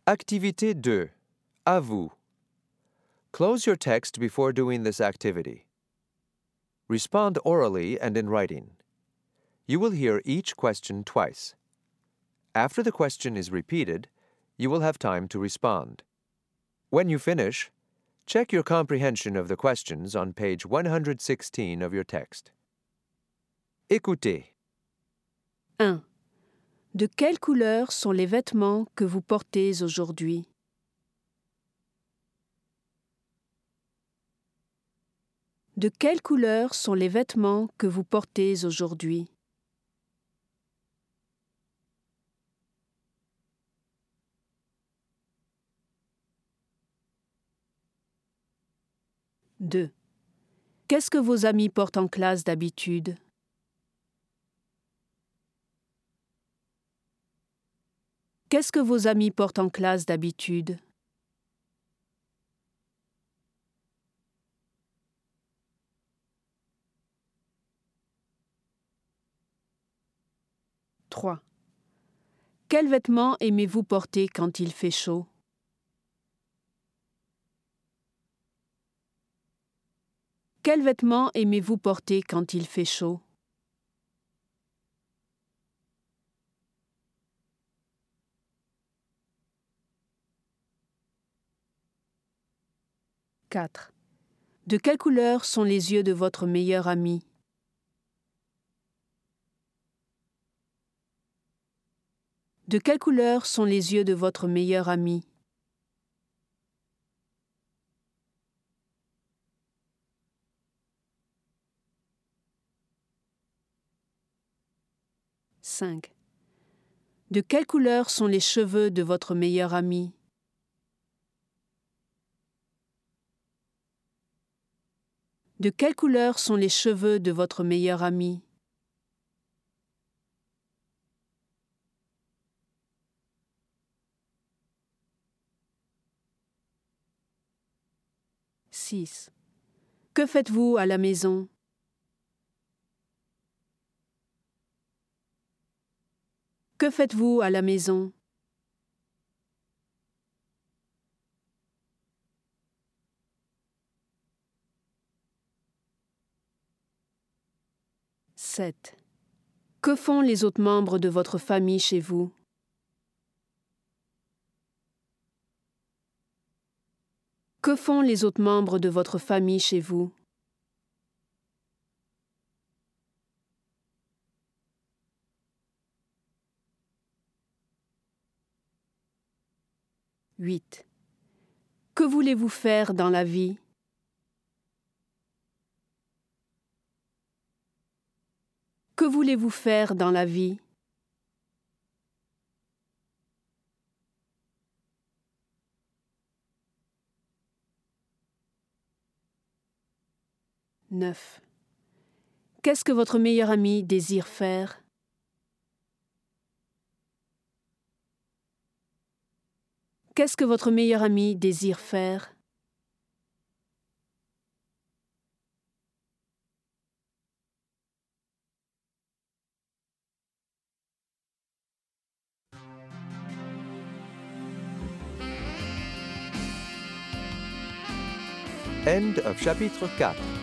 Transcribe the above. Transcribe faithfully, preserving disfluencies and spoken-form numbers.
Activité deux. À vous. Close your text before doing this activity. Respond orally and in writing. You will hear each question twice. After the question is repeated, you will have time to respond. When you finish, check your comprehension of the questions on page one hundred sixteen of your text. Écoutez. un. De quelle couleur sont les vêtements que vous portez aujourd'hui? De quelle couleur sont les vêtements que vous portez aujourd'hui? deux. Qu'est-ce que vos amis portent en classe d'habitude? Qu'est-ce que vos amis portent en classe d'habitude? trois. Quels vêtements aimez-vous porter quand il fait chaud? Quels vêtements aimez-vous porter quand il fait chaud? quatre. De quelle couleur sont les yeux de votre meilleur ami? De quelle couleur sont les yeux de votre meilleur ami? cinq. De quelle couleur sont les cheveux de votre meilleur ami? De quelle couleur sont les cheveux de votre meilleur ami? six. Que faites-vous à la maison? Que faites-vous à la maison? sept. Que font les autres membres de votre famille chez vous? Que font les autres membres de votre famille chez vous? huit. Que voulez-vous faire dans la vie? Que voulez-vous faire dans la vie? neuf. Qu'est-ce que votre meilleur ami désire faire? Qu'est-ce que votre meilleur ami désire faire? End of chapitre quatre.